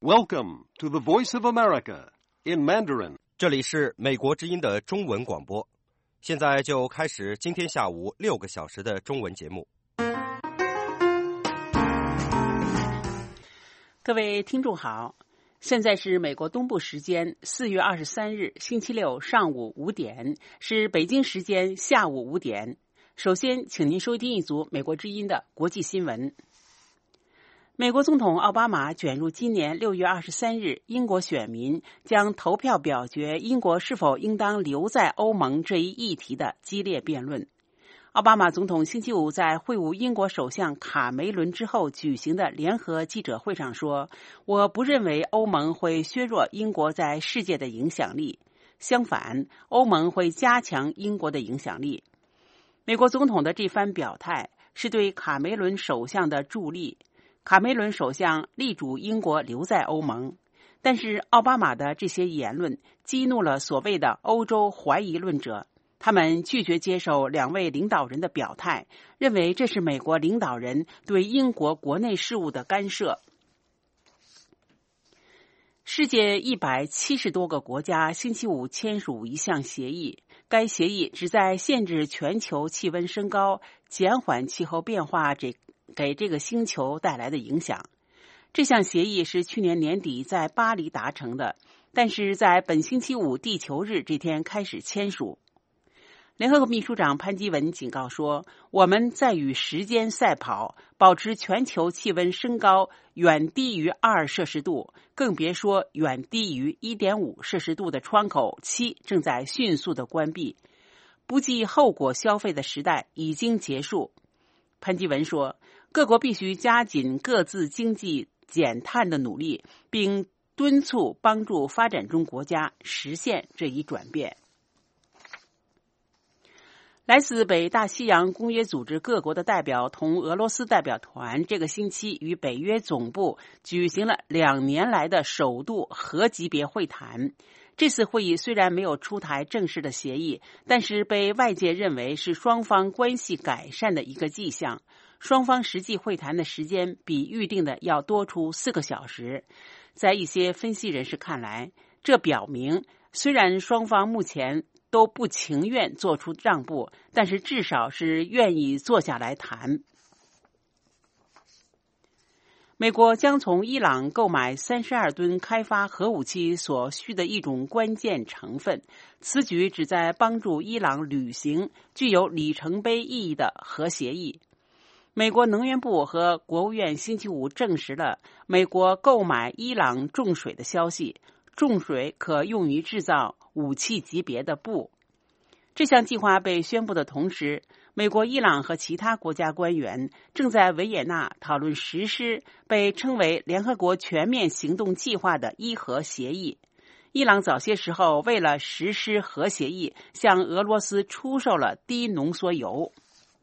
Welcome to the Voice of America in Mandarin. 这里是美国之音的中文广播，现在就开始今天下午6个小时的中文节目。 各位听众好，现在是美国东部时间4月23日星期六上午5点，是北京时间下午5点。首先，请您收听一组美国之音的国际新闻。美国总统奥巴马卷入今年6月23日英国选民将投票表决英国是否应当留在欧盟这一议题的激烈辩论。奥巴马总统星期五在会晤英国首相卡梅伦之后举行的联合记者会上说，我不认为欧盟会削弱英国在世界的影响力，相反，欧盟会加强英国的影响力。美国总统的这番表态是对卡梅伦首相的助力。卡梅伦首相力主英国留在欧盟，但是奥巴马的这些言论激怒了所谓的欧洲怀疑论者，他们拒绝接受两位领导人的表态，认为这是美国领导人对英国国内事务的干涉。世界170多个国家星期五签署一项协议，该协议旨在限制全球气温升高，减缓气候变化给这个星球带来的影响。这项协议是去年年底在巴黎达成的，但是在本星期五地球日这天开始签署。联合国秘书长潘基文警告说，我们在与时间赛跑，保持全球气温升高远低于2摄氏度，更别说远低于 1.5 摄氏度的窗口期正在迅速的关闭。不计后果消费的时代已经结束。潘基文说，各国必须加紧各自经济减碳的努力，并敦促帮助发展中国家实现这一转变。来自北大西洋公约组织各国的代表同俄罗斯代表团这个星期与北约总部举行了2年来的首度核级别会谈。这次会议虽然没有出台正式的协议，但是被外界认为是双方关系改善的一个迹象。双方实际会谈的时间比预定的要多出4个小时。在一些分析人士看来，这表明虽然双方目前都不情愿做出让步，但是至少是愿意坐下来谈。美国将从伊朗购买32吨开发核武器所需的一种关键成分，此举旨在帮助伊朗履行具有里程碑意义的核协议。美国能源部和国务院星期五证实了美国购买伊朗重水的消息，重水可用于制造武器级别的钚。这项计划被宣布的同时，美国、伊朗和其他国家官员正在维也纳讨论实施被称为联合国全面行动计划的伊核协议。伊朗早些时候为了实施核协议，向俄罗斯出售了低浓缩铀。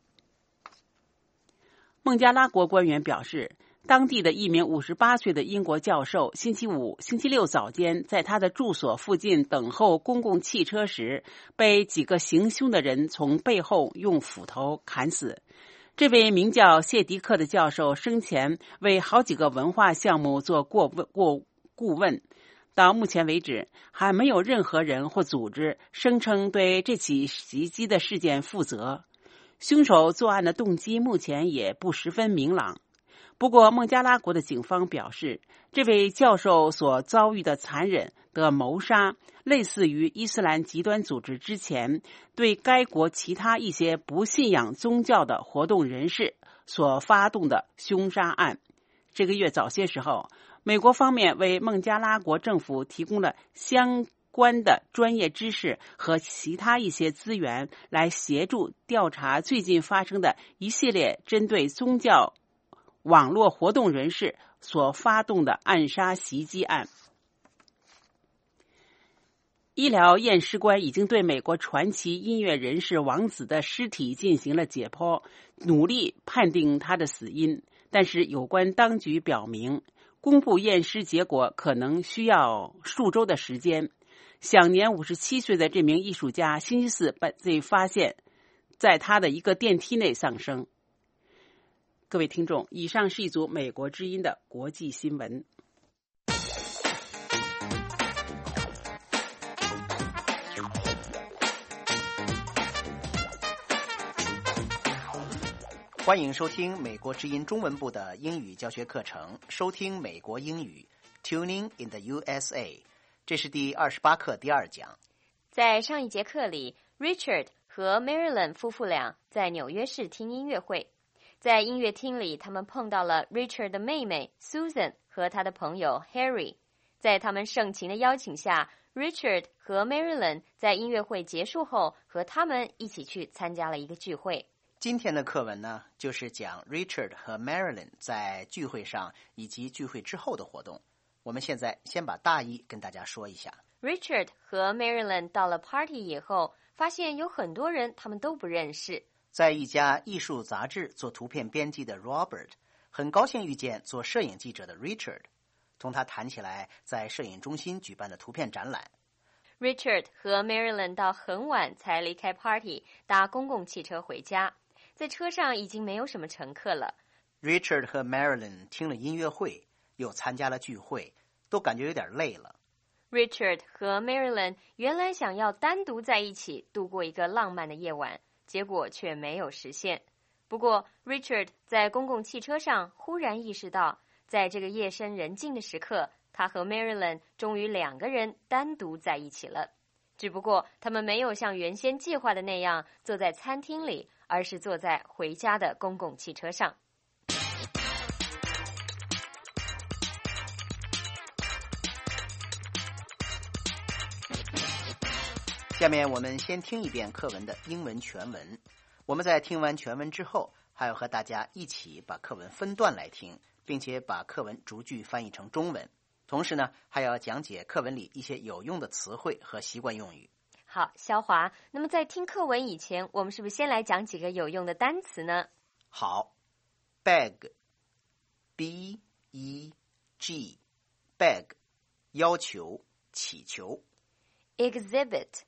孟加拉国官员表示，当地的一名58岁的英国教授星期六早间在他的住所附近等候公共汽车时，被几个行凶的人从背后用斧头砍死。这位名叫谢迪克的教授生前为好几个文化项目做过顾问，到目前为止还没有任何人或组织声称对这起袭击的事件负责。凶手作案的动机目前也不十分明朗。不过孟加拉国的警方表示，这位教授所遭遇的残忍的谋杀类似于伊斯兰极端组织之前对该国其他一些不信仰宗教的活动人士所发动的凶杀案。这个月早些时候，美国方面为孟加拉国政府提供了相关的专业知识和其他一些资源，来协助调查最近发生的一系列针对宗教网络活动人士所发动的暗杀袭击案。医疗验尸官已经对美国传奇音乐人士王子的尸体进行了解剖，努力判定他的死因，但是有关当局表明，公布验尸结果可能需要数周的时间。享年57岁的这名艺术家星期四被发现在他的一个电梯内丧生。各位听众，以上是一组美国之音的国际新闻。 欢迎收听美国之音中文部的英语教学课程，收听美国英语 Tuning in the USA。 这是第28课第2讲。 在上一节课里， Richard 和 Marilyn 夫妇俩在纽约市听音乐会。在音乐厅里，他们碰到了 Richard 的妹妹 Susan 和他的朋友 Harry。 在他们盛情的邀请下， Richard 和 Marilyn 在音乐会结束后和他们一起去参加了一个聚会。 今天的课文呢，就是讲 Richard 和 Marilyn 在聚会上以及聚会之后的活动。我们现在先把大意跟大家说一下。 Richard 和 Marilyn 到了 party 以后，发现有很多人他们都不认识。 在一家艺术杂志做图片编辑的 Robert 很高兴遇见做摄影记者的 Richard， 同他谈起来在摄影中心举办的图片展览。 Richard 和 Marilyn 到很晚才离开 party， 搭公共汽车回家。在车上已经没有什么乘客了。 Richard 和 Marilyn 听了音乐会，又参加了聚会，都感觉有点累了。 Richard 和 Marilyn 原来想要单独在一起度过一个浪漫的夜晚，结果却没有实现。不过 Richard 在公共汽车上忽然意识到，在这个夜深人静的时刻，他和 Marilyn 终于2个人单独在一起了。只不过他们没有像原先计划的那样坐在餐厅里，而是坐在回家的公共汽车上。 下面我们先听一遍课文的英文全文。我们在听完全文之后，还要和大家一起把课文分段来听，并且把课文逐句翻译成中文。同时呢，还要讲解课文里一些有用的词汇和习惯用语。 好，肖华，那么在听课文以前，我们是不是先来讲几个有用的单词呢？ 好， beg B-E-G beg 要求、祈求。 Exhibit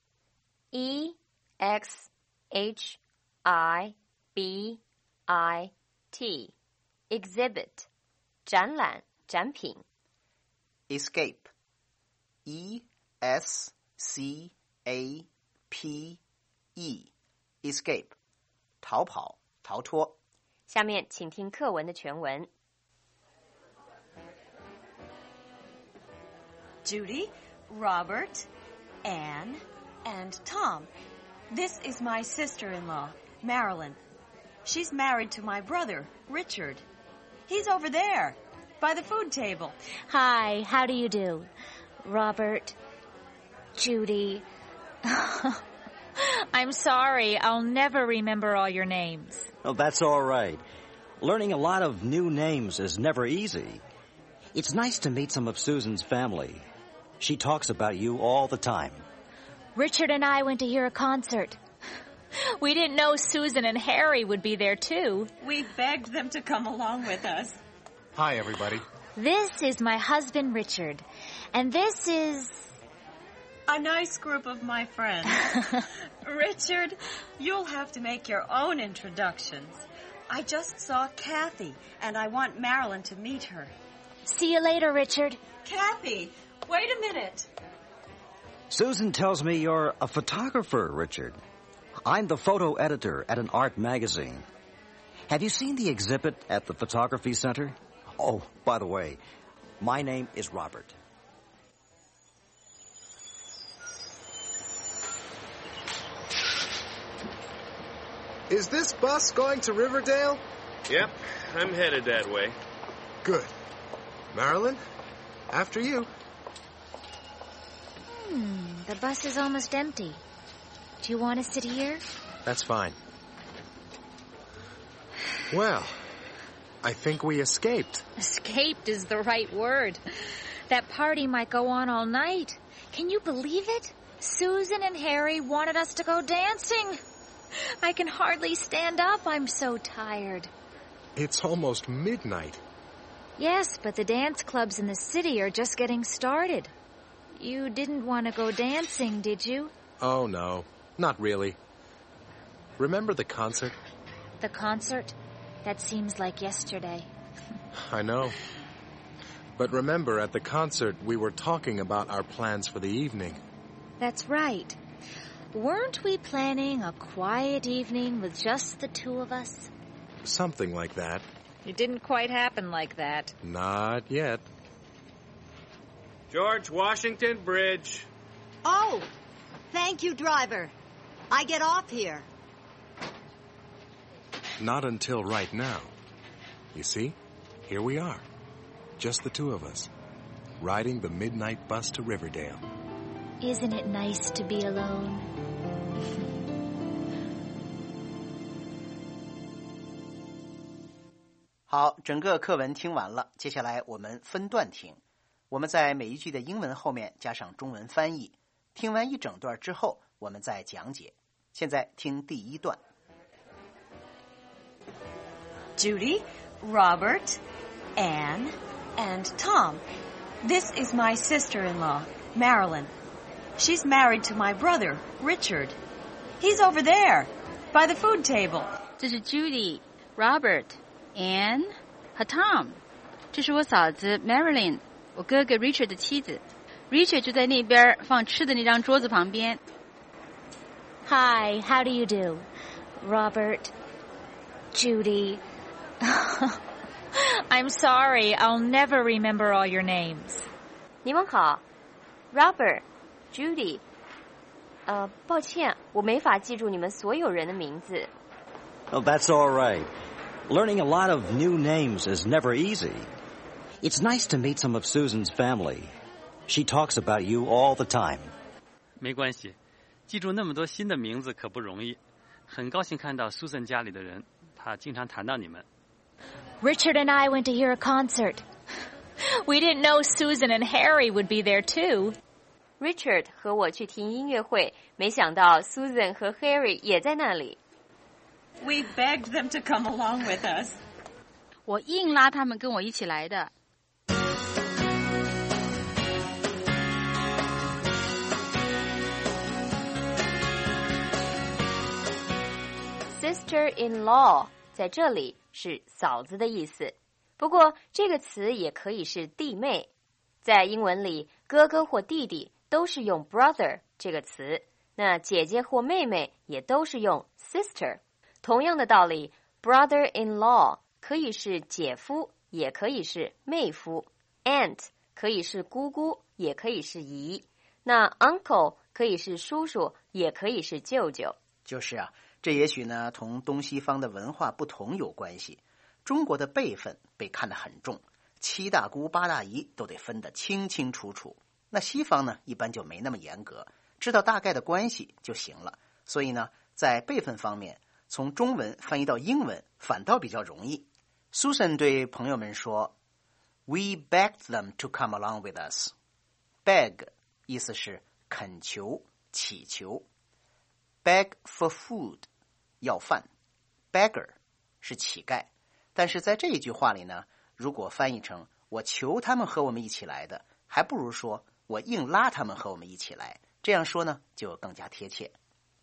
E-X-H-I-B-I-T Exhibit 展览、展品。 Escape E-S-C-A-P-E Escape 逃跑、逃脱。 下面请听课文的全文。 Judy, Robert, Anne, and Tom. This is my sister-in-law, Marilyn. She's married to my brother, Richard. He's over there, by the food table. Hi, how do you do? Robert, Judy. I'm sorry, I'll never remember all your names. Oh, that's all right. Learning a lot of new names is never easy. It's nice to meet some of Susan's family. She talks about you all the time. Richard and I went to hear a concert. We didn't know Susan and Harry would be there, too. We begged them to come along with us. Hi, everybody. This is my husband, Richard. And this is... A nice group of my friends. Richard, you'll have to make your own introductions. I just saw Kathy, and I want Marilyn to meet her. See you later, Richard. Kathy, wait a minute. Susan tells me you're a photographer, Richard. I'm the photo editor at an art magazine. Have you seen the exhibit at the photography center? Oh, by the way, my name is Robert. Is this bus going to Riverdale? Yep, I'm headed that way. Good. Marilyn, after you. The bus is almost empty. Do you want to sit here? That's fine. Well, I think we escaped. Escaped is the right word. That party might go on all night. Can you believe it? Susan and Harry wanted us to go dancing. I can hardly stand up. I'm so tired. It's almost midnight. Yes, but the dance clubs in the city are just getting started. You didn't want to go dancing, did you? Oh, no. Not really. Remember the concert? The concert? That seems like yesterday. I know. But remember, at the concert, we were talking about our plans for the evening. That's right. Weren't we planning a quiet evening with just the two of us? Something like that. It didn't quite happen like that. Not yet. George Washington Bridge. Oh, thank you, driver. I get off here. Not until right now. You see, here we are. Just the two of us, riding the midnight bus to Riverdale. Isn't it nice to be alone? 好，整个课文听完了，接下来我们分段听。我们在每一句的英文后面加上中文翻译。听完一整段之后，我们再讲解。现在听第一段。 Judy, Robert, Anne, and Tom. This is my sister-in-law, Marilyn. She's married to my brother, Richard. He's over there, by the food table. 这是 Judy、Robert、Anne 和 Tom。这是我嫂子 Marilyn， 我哥哥 Richard 的妻子。Richard 就在那边放吃的那张桌子旁边。 Hi, how do you do? Robert, Judy. I'm sorry, I'll never remember all your names. 你们好 ，Robert, Judy。抱歉，我没法记住你们所有人的名字。 Oh, that's all right. Learning a lot of new names is never easy. It's nice to meet some of Susan's family. She talks about you all the time. 没关系，记住那么多新的名字可不容易。很高兴看到 Susan 家里的人，她经常谈到你们。 Richard and I went to hear a concert. We didn't know Susan and Harry would be there too. Richard 和我去听音乐会，没想到 Susan 和 Harry 也在那里。 We begged them to come along with us. 我硬拉他们跟我一起来的。 Sister-in-law 在这里是嫂子的意思，不过这个词也可以是弟妹。在英文里，哥哥或弟弟都是用 brother 这个词，那姐姐或妹妹也都是用 sister。同样的道理 ，brother-in-law 可以是姐夫，也可以是妹夫 ；aunt 可以是姑姑，也可以是姨。那 uncle 可以是叔叔，也可以是舅舅。 就是啊，这也许呢同东西方的文化不同有关系。中国的辈分被看得很重，7大姑8大姨都得分得清清楚楚。那西方呢一般就没那么严格，知道大概的关系就行了。所以呢，在辈分方面，从中文翻译到英文反倒比较容易。Susan 对朋友们说 We begged them to come along with us. Beg 意思是恳求、祈求。Beg for food 要饭 Beggar 是乞丐。但是在这一句话里呢，如果翻译成我求他们和我们一起来的，还不如说我硬拉他们和我们一起来。这样说呢就更加贴切。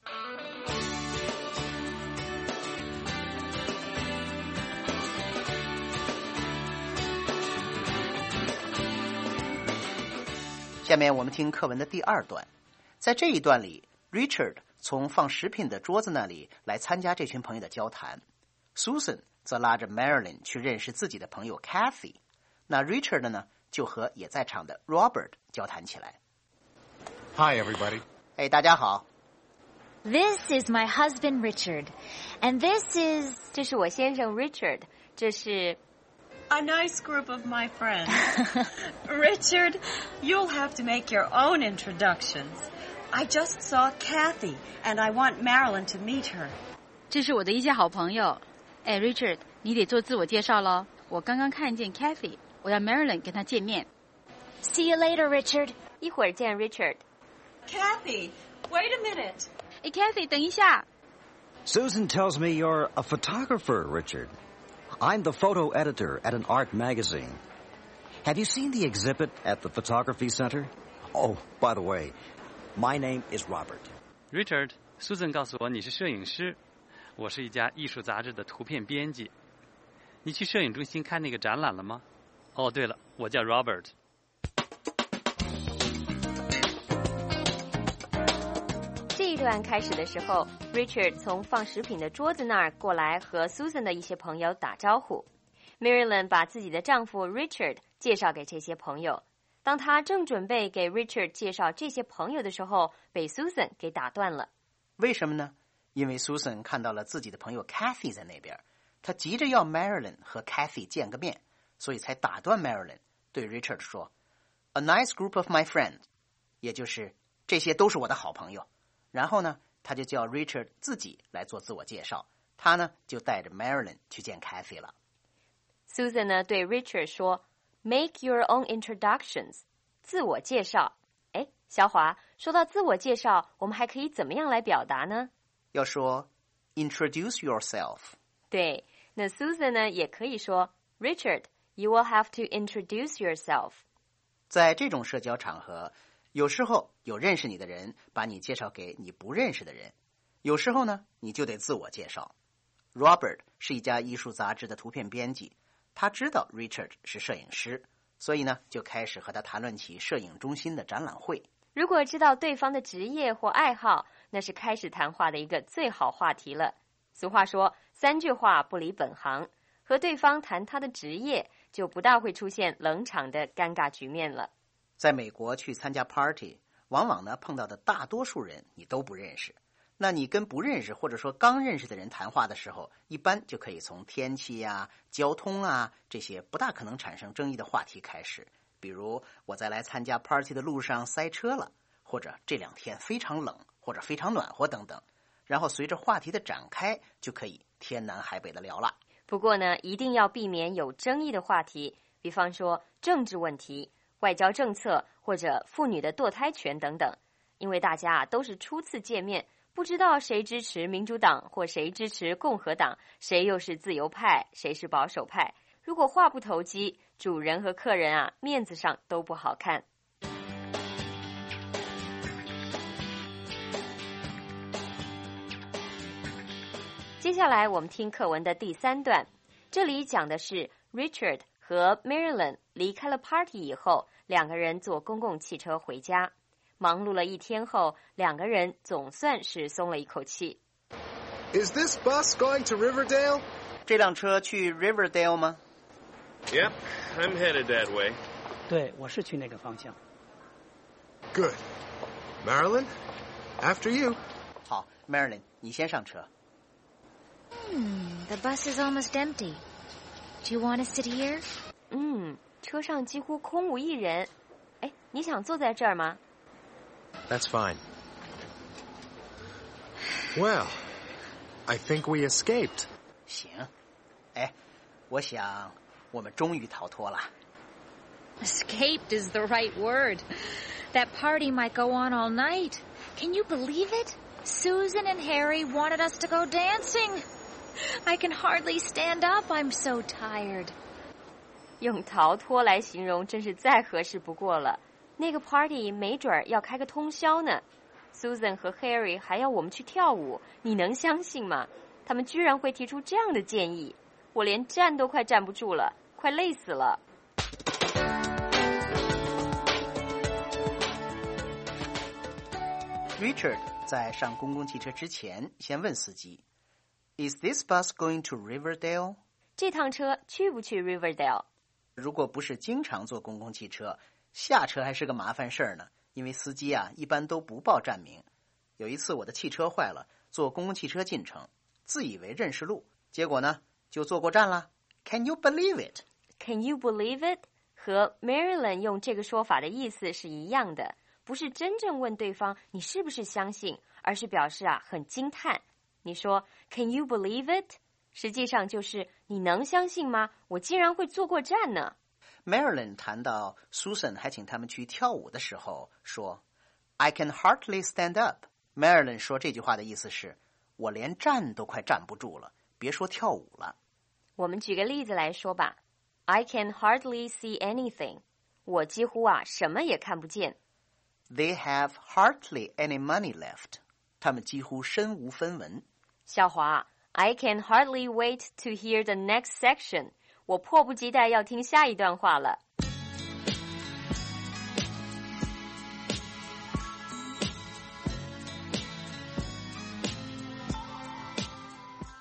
下面我们听课文的第2段。在这一段里 Richard 从放食品的桌子那里来参加这群朋友的交谈， Susan 则拉着 Marilyn 去认识自己的朋友 Kathy。 那 Richard 呢就和也在场的 Robert 交谈起来。 Hi, everybody. 大家好。 This is my husband Richard, and this is... 这是我先生 Richard， 这是 A nice group of my friends. Richard, you'll have to make your own introductions. I just saw Kathy, and I want Marilyn to meet her. 这是我的一些好朋友。Richard， 你得做自我介绍咯。我刚刚看见 Kathy， 我要 Marilyn 跟她见面。 See you later, Richard. 一会儿见 Richard。 Kathy, wait a minute. Kathy， 等一下。 Susan tells me you're a photographer, Richard. I'm the photo editor at an art magazine. Have you seen the exhibit at the photography center? Oh, by the way, my name is Robert. Richard， Susan 告诉我你是摄影师，我是一家艺术杂志的图片编辑。你去摄影中心看那个展览了吗？哦，对了，我叫 Robert。 这一段段开始的时候 ，Richard 从放食品的桌子那儿过来和 Susan 的一些朋友打招呼。Marilyn 把自己的丈夫 Richard 介绍给这些朋友。当她正准备给 Richard 介绍这些朋友的时候，被 Susan 给打断了。 为什么呢？因为 Susan 看到了自己的朋友 Kathy 在那边，她急着要 Marilyn 和 Kathy 见个面，所以才打断 Marilyn， 对 Richard 说 A nice group of my friends， 也就是这些都是我的好朋友。然后呢，他就叫 Richard 自己来做自我介绍，他呢就带着 Marilyn 去见 Kathy 了。 Susan 呢对 Richard 说 Make your own introductions， 自我介绍。哎，小华，说到自我介绍，我们还可以怎么样来表达呢？ 要说 Introduce yourself。 对，那 Susan 呢也可以说 Richard, you will have to introduce yourself。 在这种社交场合，有时候有认识你的人把你介绍给你不认识的人，有时候呢你就得自我介绍。 Robert 是一家艺术杂志的图片编辑，他知道 Richard 是摄影师，所以呢就开始和他谈论起摄影中心的展览会。 如果知道对方的职业或爱好，那是开始谈话的一个最好话题了。俗话说3句话不离本行，和对方谈他的职业，就不大会出现冷场的尴尬局面了。 在美国去参加 party， 往往呢碰到的大多数人你都不认识，那你跟不认识或者说刚认识的人谈话的时候，一般就可以从天气啊、交通啊这些不大可能产生争议的话题开始，比如我在来参加 party 的路上塞车了，或者这2天非常冷或者非常暖和等等，然后随着话题的展开，就可以天南海北的聊了。 不过呢，一定要避免有争议的话题，比方说政治问题、外交政策或者妇女的堕胎权等等，因为大家都是初次见面，不知道谁支持民主党或谁支持共和党，谁又是自由派，谁是保守派。如果话不投机，主人和客人面子上都不好看。接下来我们听课文的第3段，这里讲的是 Richard 和 Marilyn 离开了 party 以后，2个人坐公共汽车回家。忙碌了一天后，2个人总算是松了一口气。 Is this bus going to Riverdale? 这辆车去 Riverdale 吗？ Yep, I'm headed that way. 对，我是去那个方向。 Good. Marilyn, after you. 好 Marilyn 你先上车。 The bus is almost empty. Do you want to sit here? 车上几乎空无一人。哎，你想坐在这儿吗？ That's fine. Well, I think we escaped. 行。哎，我想我们终于逃脱了。 Escaped is the right word. That party might go on all night. Can you believe it? Susan and Harry wanted us to go dancing. I can hardly stand up. I'm so tired. 用逃脱来形容真是再合适不过了。那个 party 没准儿要开个通宵呢。Susan 和 Harry 还要我们去跳舞，你能相信吗？他们居然会提出这样的建议，我连站都快站不住了，快累死了。 Richard 在上公共汽车之前，先问司机 Is this bus going to Riverdale? 这趟车去不去 Riverdale？ 如果不是经常坐公共汽车，下车还是个麻烦事儿呢，因为司机一般都不报站名。有一次我的汽车坏了，坐公共汽车进城，自以为认识路，结果呢就坐过站了。 Can you believe it? Can you believe it? 和 Marilyn 用这个说法的意思是一样的，不是真正问对方你是不是相信，而是表示很惊叹。你说 Can you believe it? 实际上就是你能相信吗？我竟然会坐过站呢。 Marilyn 谈到 Susan 还请他们去跳舞的时候说 I can hardly stand up. Marilyn 说这句话的意思是我连站都快站不住了，别说跳舞了。 我们举个例子来说吧。 I can hardly see anything. 我几乎什么也看不见。 They have hardly any money left. 他们几乎身无分文。 小华I can hardly wait to hear the next section. 我迫不及待要听下一段话了。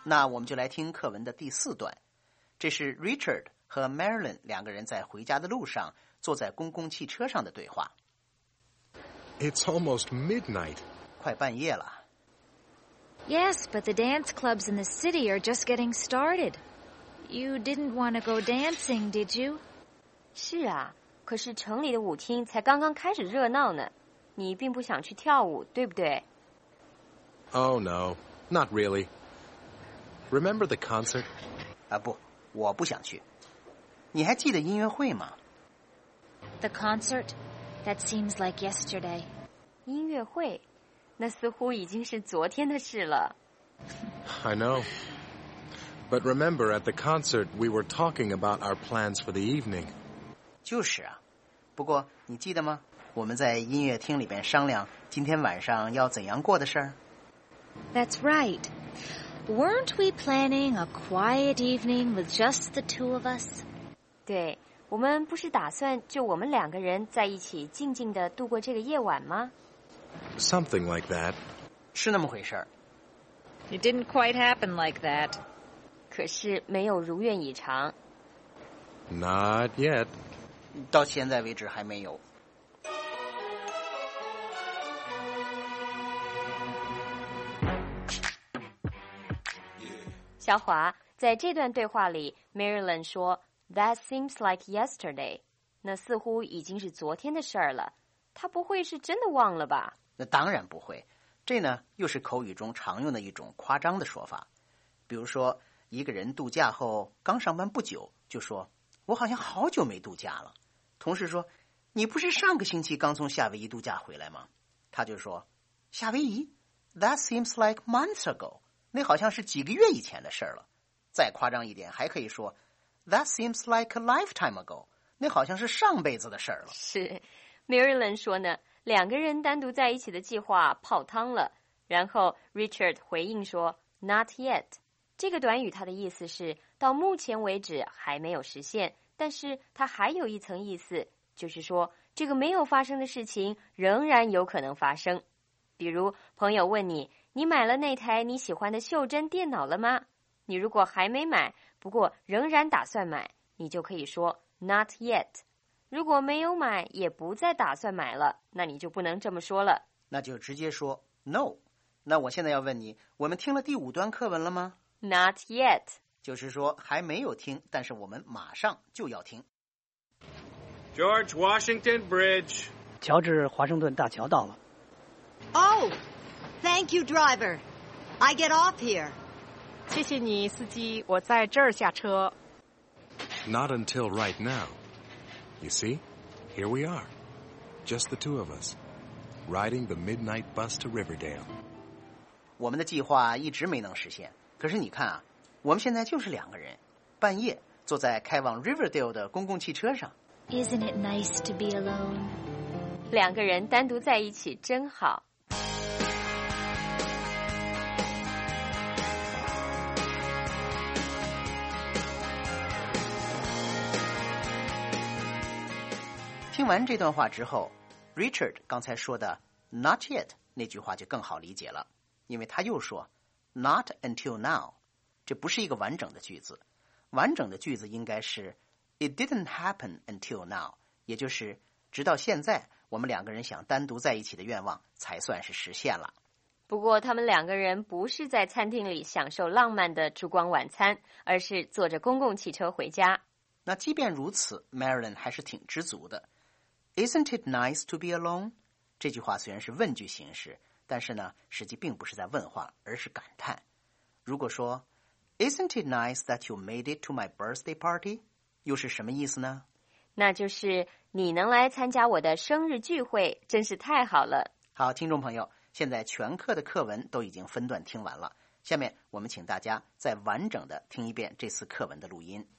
那我们就来听课文的第4段，这是 Richard 和 Marilyn 两个人在回家的路上坐在公共汽车上的对话。 It's almost midnight. 快半夜了。 Yes, but the dance clubs in the city are just getting started. You didn't want to go dancing, did you? 是啊，可是城里的舞厅才刚刚开始热闹呢，你并不想去跳舞，对不对？ Oh, no, not really. Remember the concert? 不，我不想去。你还记得音乐会吗？ The concert? That seems like yesterday. 音乐会，那似乎已经是昨天的事了。 I know. But remember, at the concert, we were talking about our plans for the evening. 就是啊，不过你记得吗？我们在音乐厅里边商量今天晚上要怎样过的事儿。 That's right. Weren't we planning a quiet evening with just the two of us? 对，我们不是打算就我们两个人在一起静静地度过这个夜晚吗？ Something like that. 是那么回事儿。 It didn't quite happen like that. 可是没有如愿以偿。 Not yet. 到现在为止还没有。 小华，在这段对话里 Marilyn 说 That seems like yesterday. 那似乎已经是昨天的事儿了。他不会是真的忘了吧？ 那当然不会。这呢，又是口语中常用的一种夸张的说法。比如说，一个人度假后刚上班不久，就说我好像好久没度假了。同事说你不是上个星期刚从夏威夷度假回来吗？他就说夏威夷 That seems like months ago. 那好像是几个月以前的事儿了。再夸张一点，还可以说 That seems like a lifetime ago. 那好像是上辈子的事儿了。 是 Marilyn 说呢，两个人单独在一起的计划泡汤了。然后 Richard 回应说 Not yet. 这个短语它的意思是到目前为止还没有实现，但是它还有一层意思，就是说这个没有发生的事情仍然有可能发生。比如朋友问你，你买了那台你喜欢的袖珍电脑了吗？你如果还没买，不过仍然打算买，你就可以说 Not yet. 如果没有买，也不再打算买了，那你就不能这么说了。 那就直接说 No. 那我现在要问你，我们听了第5段课文了吗？ Not yet. 就是说还没有听，但是我们马上就要听。 George Washington Bridge. 乔治华盛顿大桥到了。 Oh, thank you, driver. I get off here. 谢谢你，司机，我在这儿下车。 Not until right now. You see, here we are. Just the two of us, riding the midnight bus to Riverdale. 我们的计划一直没能实现，可是你看啊，我们现在就是2个人，半夜坐在开往 Riverdale 的公共汽车上。 Isn't it nice to be alone? 两个人单独在一起真好。 听完这段话之后 Richard 刚才说的 Not yet 那句话就更好理解了，因为他又说 Not until now. 这不是一个完整的句子，完整的句子应该是 It didn't happen until now. 也就是直到现在我们2个人想单独在一起的愿望才算是实现了。 不过他们2个人不是在餐厅里享受浪漫的烛光晚餐，而是坐着公共汽车回家。 那即便如此 Marilyn 还是挺知足的。 Isn't it nice to be alone? 这句话虽然是问句形式，但是呢实际并不是在问话，而是感叹。如果说 Isn't it nice that you made it to my birthday party? 又是什么意思呢？ 那就是你能来参加我的生日聚会，真是太好了。 好，听众朋友，现在全课的课文都已经分段听完了，下面我们请大家再完整的听一遍这次课文的录音。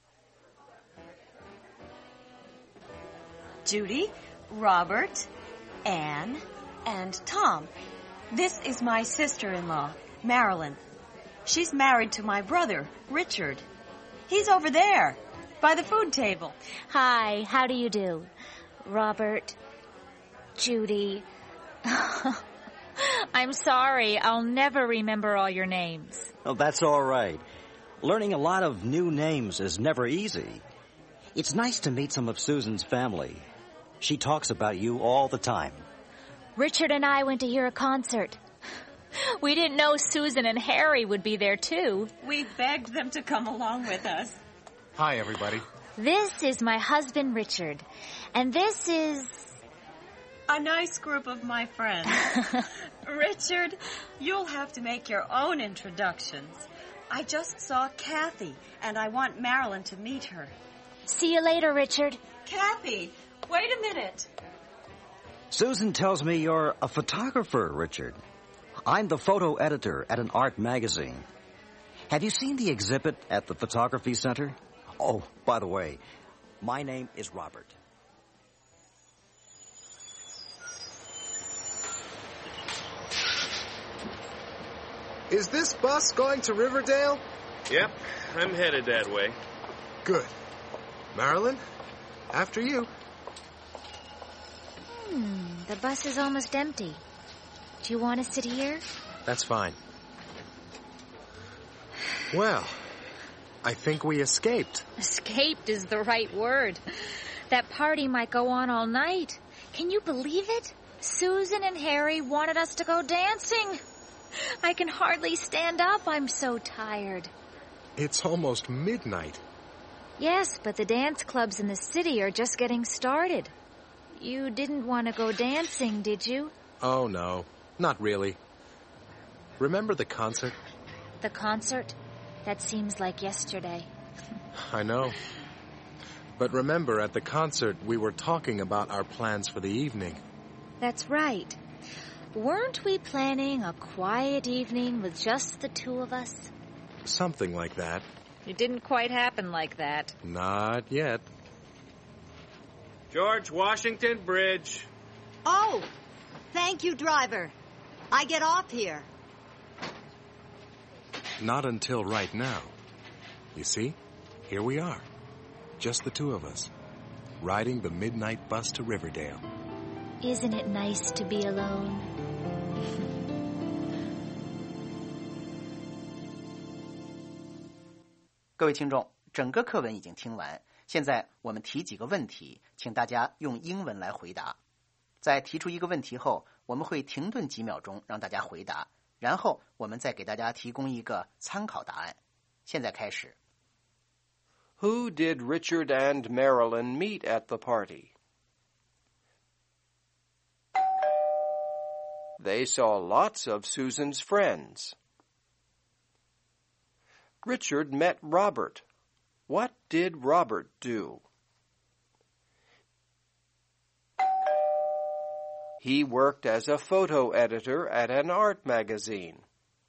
Judy, Robert, Anne, and Tom. This is my sister-in-law, Marilyn. She's married to my brother, Richard. He's over there, by the food table. Hi, how do you do? Robert, Judy. I'm sorry. I'll never remember all your names. Oh, that's all right. Learning a lot of new names is never easy. It's nice to meet some of Susan's family. She talks about you all the time. Richard and I went to hear a concert. We didn't know Susan and Harry would be there, too. We begged them to come along with us. Hi, everybody. This is my husband, Richard. And this is... a nice group of my friends. Richard, you'll have to make your own introductions. I just saw Kathy, and I want Marilyn to meet her. See you later, Richard. Kathy, wait a minute. Susan tells me you're a photographer, Richard. I'm the photo editor at an art magazine. Have you seen the exhibit at the photography center? Oh, by the way, my name is Robert. Is this bus going to Riverdale? Yep, I'm headed that way. Good. Marilyn, after you. The bus is almost empty. Do you want to sit here? That's fine. Well, I think we escaped. Escaped is the right word. That party might go on all night. Can you believe it? Susan and Harry wanted us to go dancing. I can hardly stand up. I'm so tired. It's almost midnight. Yes, but the dance clubs in the city are just getting started. You didn't want to go dancing, did you? Oh, no. Not really. Remember the concert? The concert? That seems like yesterday. I know. But remember, at the concert, we were talking about our plans for the evening. That's right. Weren't we planning a quiet evening with just the two of us? Something like that. It didn't quite happen like that. Not yet. George Washington Bridge. Oh, thank you, driver. I get off here. Not until right now. You see, here we are. Just the two of us, riding the midnight bus to Riverdale. Isn't it nice to be alone? 各位听众，整个课文已经听完，现在我们提几个问题，请大家用英文来回答。在提出一个问题后，我们会停顿几秒钟让大家回答，然后我们再给大家提供一个参考答案。现在开始。 Who did Richard and Marilyn meet at the party? They saw lots of Susan's friends. Richard met Robert. What did Robert do? He worked as a photo editor at an art magazine.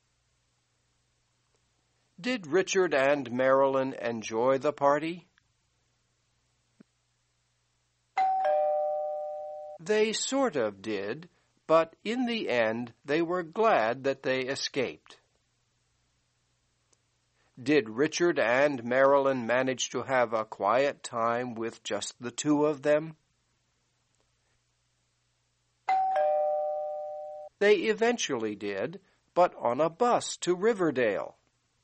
Did Richard and Marilyn enjoy the party? They sort of did, but in the end they were glad that they escaped. Did Richard and Marilyn manage to have a quiet time with just the two of them? They eventually did, but on a bus to Riverdale.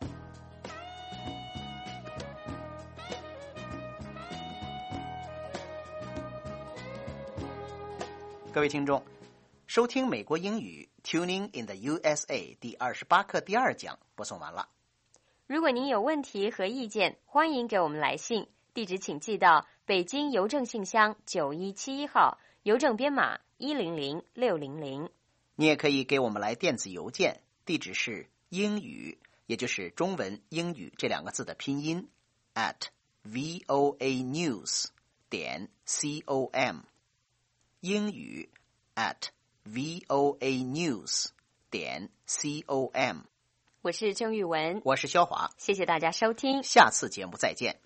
各位听众，收听美国英语 Tuning in the USA 第28课第2讲播送完了。 如果您有问题和意见，欢迎给我们来信，地址请寄到北京邮政信箱9171号，邮政编码100600。 你也可以给我们来电子邮件，地址是英语，也就是中文英语这2个字的拼音 @voanews.com， 英语 @voanews.com。 我是郑玉文， 我是肖华， 谢谢大家收听， 下次节目再见。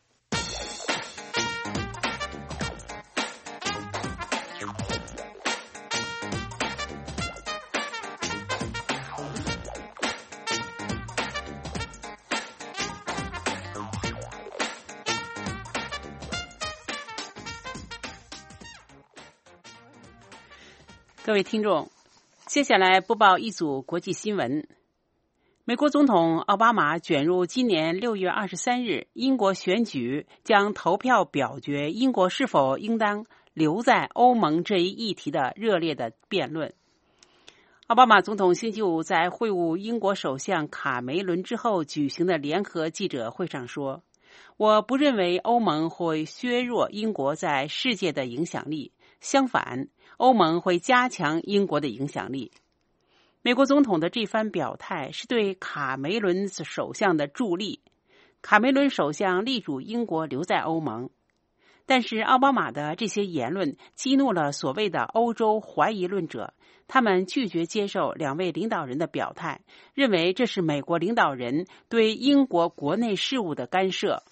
各位听众， 接下来播报一组国际新闻。美国总统奥巴马卷入今年6月23日英国选举将投票表决英国是否应当留在欧盟这一议题的热烈的辩论。奥巴马总统星期五在会晤英国首相卡梅伦之后举行的联合记者会上说，我不认为欧盟会削弱英国在世界的影响力，相反，欧盟会加强英国的影响力。美国总统的这番表态是对卡梅伦首相的助力。卡梅伦首相力主英国留在欧盟，但是奥巴马的这些言论激怒了所谓的欧洲怀疑论者，他们拒绝接受两位领导人的表态，认为这是美国领导人对英国国内事务的干涉。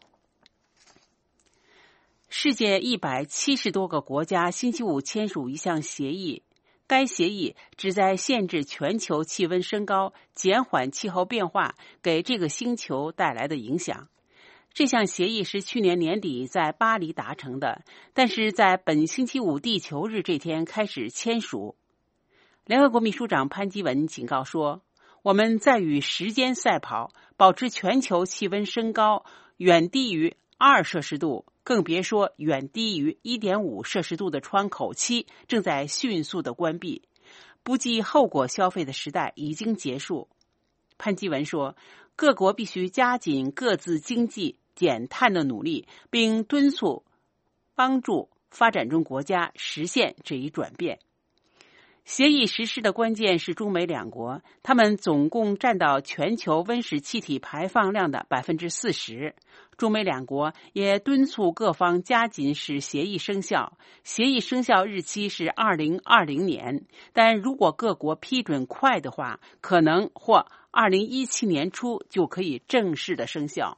世界170多个国家星期五签署一项协议，该协议旨在限制全球气温升高，减缓气候变化给这个星球带来的影响。这项协议是去年年底在巴黎达成的，但是在本星期五地球日这天开始签署。联合国秘书长潘基文警告说，我们在与时间赛跑，保持全球气温升高远低于2摄氏度，更别说远低于 1.5 摄氏度的窗口期正在迅速的关闭，不计后果消费的时代已经结束。潘基文说，各国必须加紧各自经济减碳的努力，并敦促帮助发展中国家实现这一转变。协议实施的关键是中美两国，他们总共占到全球温室气体排放量的 40%。中美两国也敦促各方加紧使协议生效，协议生效日期是2020年，但如果各国批准快的话，可能或2017年初就可以正式的生效。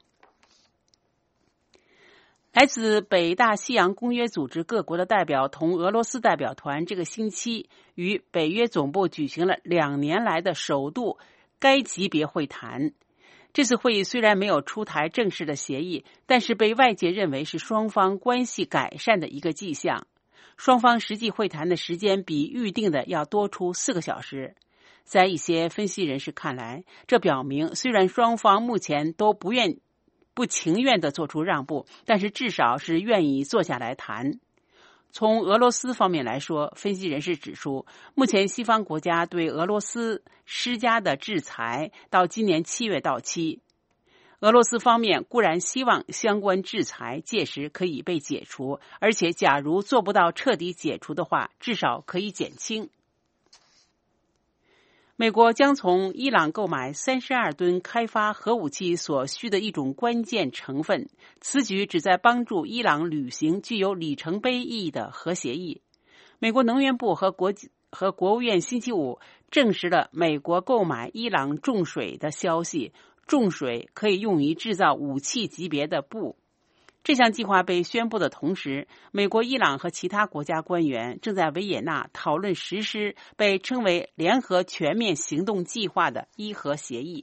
来自北大西洋公约组织各国的代表同俄罗斯代表团这个星期与北约总部举行了2年来的首度该级别会谈。这次会议虽然没有出台正式的协议，但是被外界认为是双方关系改善的一个迹象。双方实际会谈的时间比预定的要多出4个小时。在一些分析人士看来，这表明虽然双方目前都不情愿地做出让步，但是至少是愿意坐下来谈。从俄罗斯方面来说，分析人士指出，目前西方国家对俄罗斯施加的制裁到今年7月到期。俄罗斯方面固然希望相关制裁届时可以被解除，而且假如做不到彻底解除的话，至少可以减轻。美国将从伊朗购买32吨开发核武器所需的一种关键成分，此举旨在帮助伊朗履行具有里程碑意义的核协议。美国能源部和国务院星期五证实了美国购买伊朗重水的消息，重水可以用于制造武器级别的钚。这项计划被宣布的同时，美国、伊朗和其他国家官员正在维也纳讨论实施被称为联合全面行动计划的伊核协议。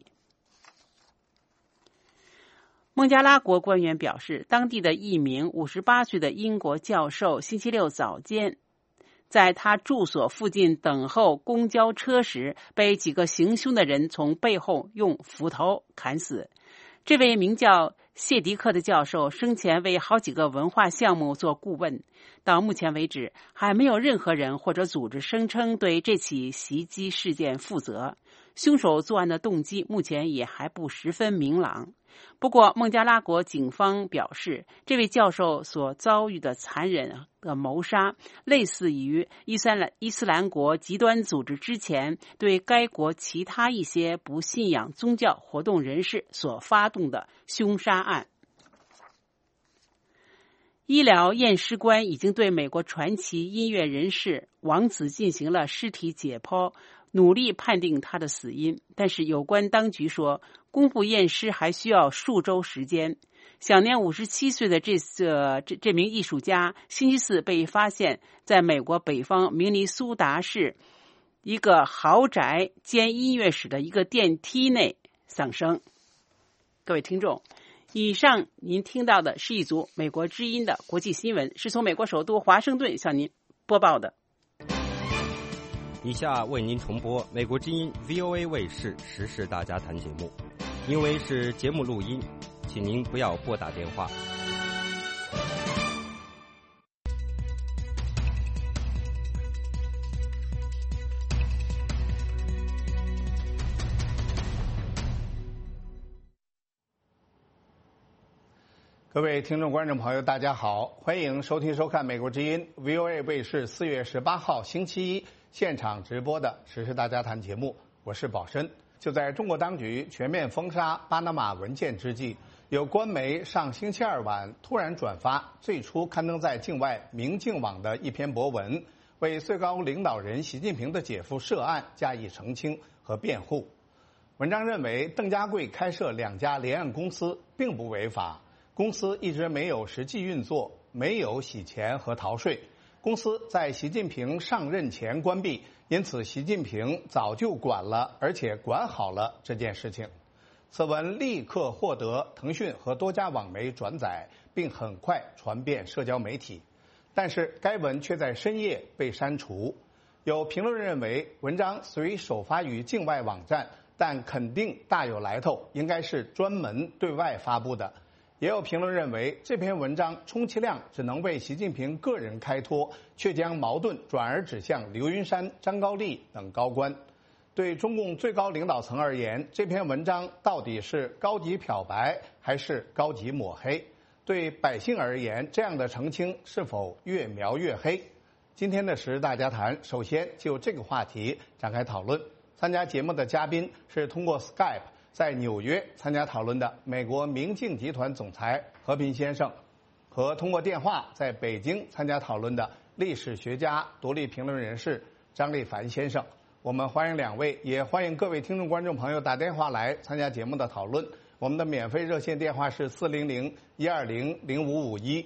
孟加拉国官员表示，当地的一名58岁的英国教授星期六早间在他住所附近等候公交车时，被几个行凶的人从背后用斧头砍死。这位名叫谢迪克的教授生前为好几个文化项目做顾问，到目前为止还没有任何人或者组织声称对这起袭击事件负责。凶手作案的动机目前也还不十分明朗。不过孟加拉国警方表示，这位教授所遭遇的残忍的谋杀类似于伊斯兰国极端组织之前对该国其他一些不信仰宗教活动人士所发动的凶杀案。医疗验尸官已经对美国传奇音乐人士王子进行了尸体解剖，努力判定他的死因，但是有关当局说，公布验尸还需要数周时间。享年57岁的这名艺术家星期四被发现在美国北方明尼苏达市一个豪宅兼音乐室的一个电梯内丧生。各位听众，以上您听到的是一组美国之音的国际新闻，是从美国首都华盛顿向您播报的。 以下为您重播美国之音 VOA 卫视时事大家谈节目，因为是节目录音，请您不要拨打电话。 各位听众观众朋友大家好，欢迎收听收看美国之音 VOA 卫视4月18号星期一现场直播的时事大家谈节目，我是宝申。就在中国当局全面封杀巴拿马文件之际，有官媒上星期二晚突然转发最初刊登在境外明镜网的一篇博文，为最高领导人习近平的姐夫涉案加以澄清和辩护。文章认为，邓家贵开设2家联案公司并不违法，公司一直没有实际运作，没有洗钱和逃税。公司在习近平上任前关闭，因此习近平早就管了，而且管好了这件事情。此文立刻获得腾讯和多家网媒转载，并很快传遍社交媒体。但是该文却在深夜被删除。有评论认为，文章虽首发于境外网站，但肯定大有来头，应该是专门对外发布的。也有评论认为，这篇文章充其量只能为习近平个人开脱，却将矛盾转而指向刘云山、张高丽等高官。对中共最高领导层而言，这篇文章到底是高级漂白还是高级抹黑？对百姓而言，这样的澄清是否越描越黑？今天的时事大家谈，首先就这个话题展开讨论。参加节目的嘉宾是通过 Skype在纽约参加讨论的美国明镜集团总裁和平先生，和通过电话在北京参加讨论的历史学家、独立评论人士张立凡先生。我们欢迎2位，也欢迎各位听众观众朋友打电话来参加节目的讨论。我们的免费热线电话是400-120-0551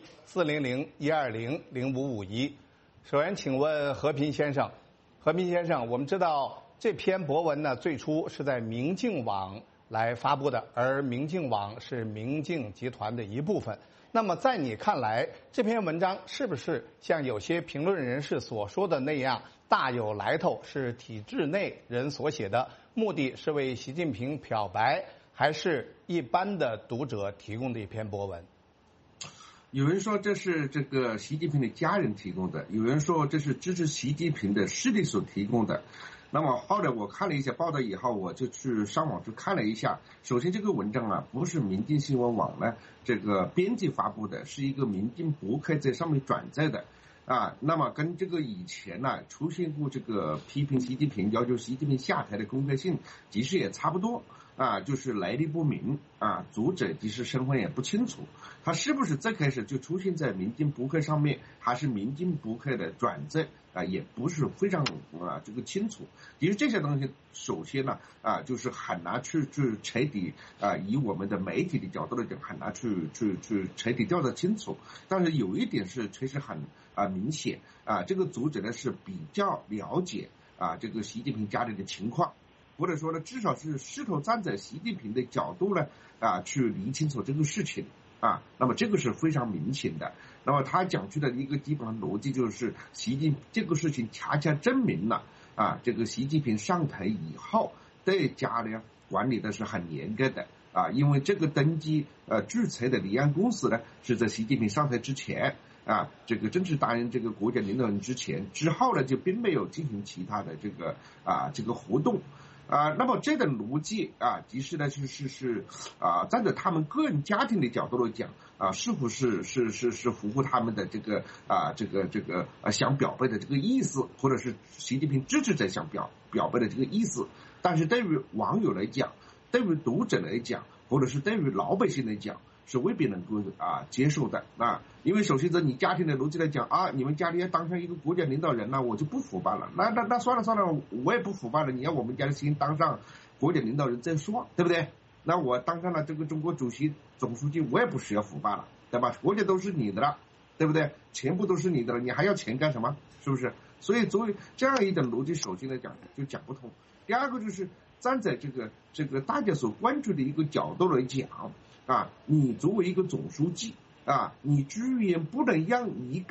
400-120-0551。首先请问和平先生，我们知道这篇博文呢，最初是在明镜网来发布的，而明镜网是明镜集团的一部分。那么在你看来，这篇文章是不是像有些评论人士所说的那样大有来头，是体制内人所写的，目的是为习近平漂白，还是一般的读者提供的一篇博文？ 有人说这是这个习近平的家人提供的，有人说这是支持习近平的势力所提供的。那么后来我看了一下报道以后，我就去上网去看了一下。首先这个文章啊，不是明镜新闻网呢这个编辑发布的，是一个明镜博客在上面转载的啊。那么跟这个以前呢出现过这个批评习近平、要求习近平下台的公开信，其实也差不多啊，就是来历不明啊，读者其实身份也不清楚，他是不是最开始就出现在明镜博客上面，还是明镜博客的转载啊，也不是非常这个清楚。其实这些东西首先呢就是很难去彻底以我们的媒体的角度来讲，很难去彻底调查清楚。但是有一点是确实很明显这个读者呢是比较了解这个习近平家里的情况，或者说呢至少是试图站在习近平的角度呢去理清楚这个事情那么这个是非常明显的。那么他讲出的一个基本上逻辑就是这个事情恰恰证明了这个习近平上台以后对家里管理的是很严格的因为这个登记注册的离岸公司呢是在习近平上台之前这个正式担任这个国家领导人之前，之后呢就并没有进行其他的这个活动那么这个逻辑其实呢是站在他们个人家庭的角度来讲是不是符合他们的这个想表白的这个意思，或者是习近平支持者想表白的这个意思。但是对于网友来讲，对于读者来讲，或者是对于老百姓来讲，是未必能够接受的因为首先在你家庭的逻辑来讲你们家里要当上一个国家领导人那我就不腐败了，那算了，我也不腐败了，你要我们家先当上国家领导人再说，对不对？那我当上了这个中国主席、总书记，我也不需要腐败了，对吧？国家都是你的了，对不对？全部都是你的了，你还要钱干什么？是不是？所以作为这样一种逻辑，首先来讲就讲不通。第二个就是站在这个大家所关注的一个角度来讲你作为一个总书记你居然不能让一个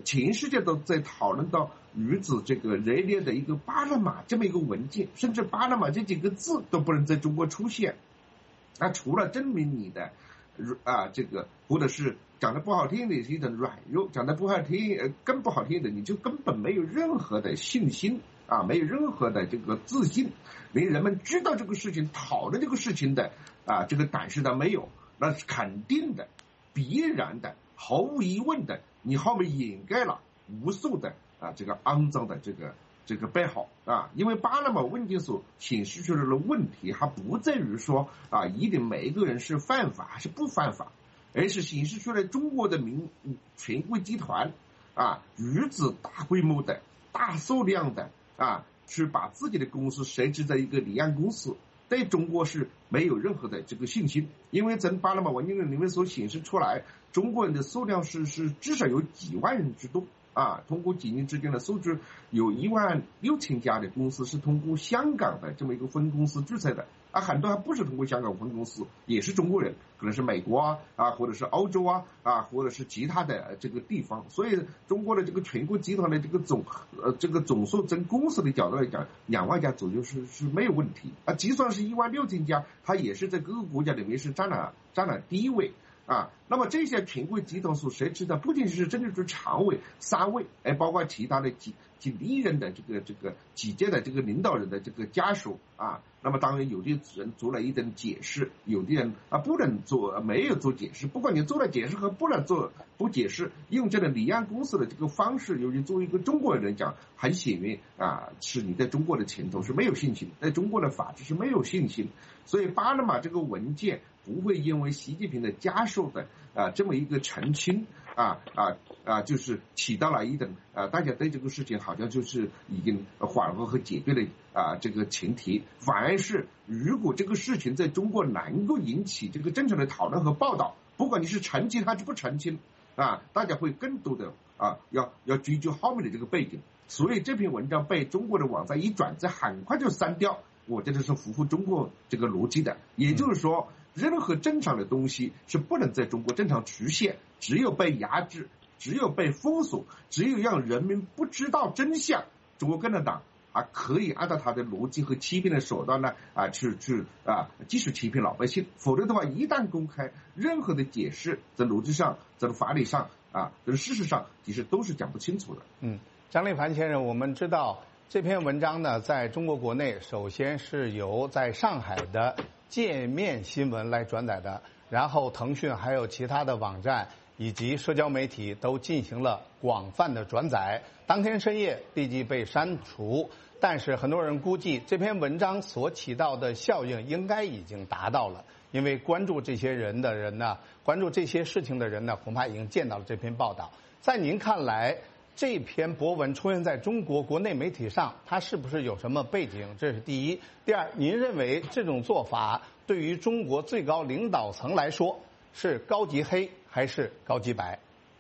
全世界都在讨论到女子这个人列的一个巴拿马这么一个文件，甚至巴拿马这几个字都不能在中国出现。那除了证明你的这个或者是讲的不好听的是一种软弱，讲的不好听更不好听的，你就根本没有任何的信心没有任何的这个自信，连人们知道这个事情讨论这个事情的这个胆识都没有，那是肯定的必然的毫无疑问的，你后面掩盖了无数的这个肮脏的这个背后因为巴拿马文件所显示出来的问题还不在于说一定每一个人是犯法还是不犯法，而是显示出来中国的权贵集团如此大规模的大数量的是把自己的公司设置在一个离岸公司，对中国是没有任何的这个信心，因为从巴拿马文件里面所显示出来，中国人的数量是至少有几万人之多通过几年之间的数据，有16000家的公司是通过香港的这么一个分公司注册的很多还不是通过香港分公司，也是中国人，可能是美国或者是欧洲或者是其他的这个地方，所以中国的这个全国集团的这个总数从公司的角度来讲，2万家左右是没有问题即算是16000家，它也是在各个国家里面是占了第一位那么这些权贵集团所设置的不仅是政治局常委、3位，包括其他的几历任的这个几届的这个领导人的这个家属那么当然有的人做了一定解释，有的人不能做，没有做解释。不管你做了解释和不解释，用这个离岸公司的这个方式，由于作为一个中国人来讲，很显然是你在中国的前途是没有信心，在中国的法治是没有信心。所以巴拿马这个文件不会因为习近平的家属的这么一个澄清就是起到了一种大家对这个事情好像就是已经缓和和解决了这个前提，反而是如果这个事情在中国能够引起这个正常的讨论和报道，不管你是澄清还是不澄清大家会更多的要追究后面的这个背景。所以这篇文章被中国的网站一转载，很快就删掉，我觉得是符合中国这个逻辑的。也就是说，任何正常的东西是不能在中国正常出现，只有被压制，只有被封锁，只有让人民不知道真相，中国共产党可以按照他的逻辑和欺骗的手段呢去继续欺骗老百姓。否则的话，一旦公开，任何的解释在逻辑上、在法理上在事实上，其实都是讲不清楚的。 张立凡先生，我们知道这篇文章呢，在中国国内首先是由在上海的界面新闻来转载的，然后腾讯还有其他的网站以及社交媒体都进行了广泛的转载，当天深夜立即被删除。但是很多人估计这篇文章所起到的效应应该已经达到了，因为关注这些人的人呢，关注这些事情的人呢，恐怕已经见到了这篇报道。在您看来，这篇博文出现在中国国内媒体上，它是不是有什么背景？这是第一。第二，您认为这种做法对于中国最高领导层来说是高级黑还是高级白？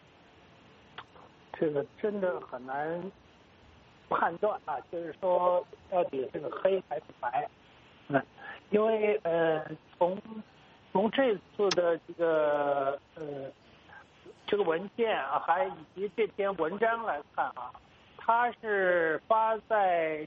这个真的很难判断就是说到底是个黑还是白。因为从这次的这个文件还以及这篇文章来看它是发在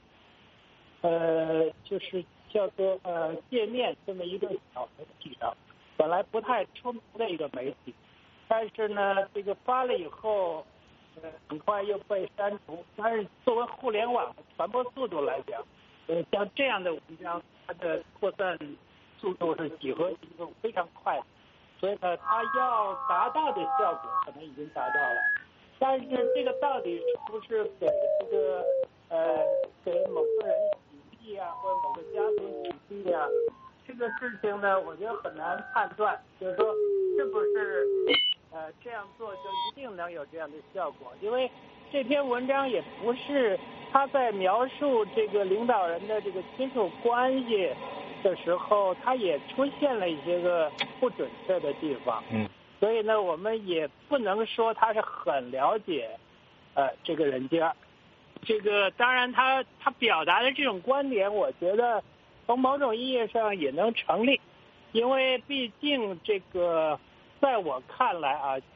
就是叫做界面这么一个小媒体上，本来不太出名的一个媒体，但是呢，这个发了以后，很快又被删除。但是作为互联网的传播速度来讲，像这样的文章，它的扩散速度是几何级数非常快的。所以呢，它要达到的效果可能已经达到了，但是这个到底是不是给给某个人洗地或者某个家庭洗地这个事情呢，我觉得很难判断，就是说是不是这样做就一定能有这样的效果，因为这篇文章也不是他在描述这个领导人的这个亲属关系的时候，他也出现了一些个不准确的地方。所以呢，我们也不能说他是很了解这个人家。这个当然他表达的这种观点，我觉得从某种意义上也能成立，因为毕竟这个在我看来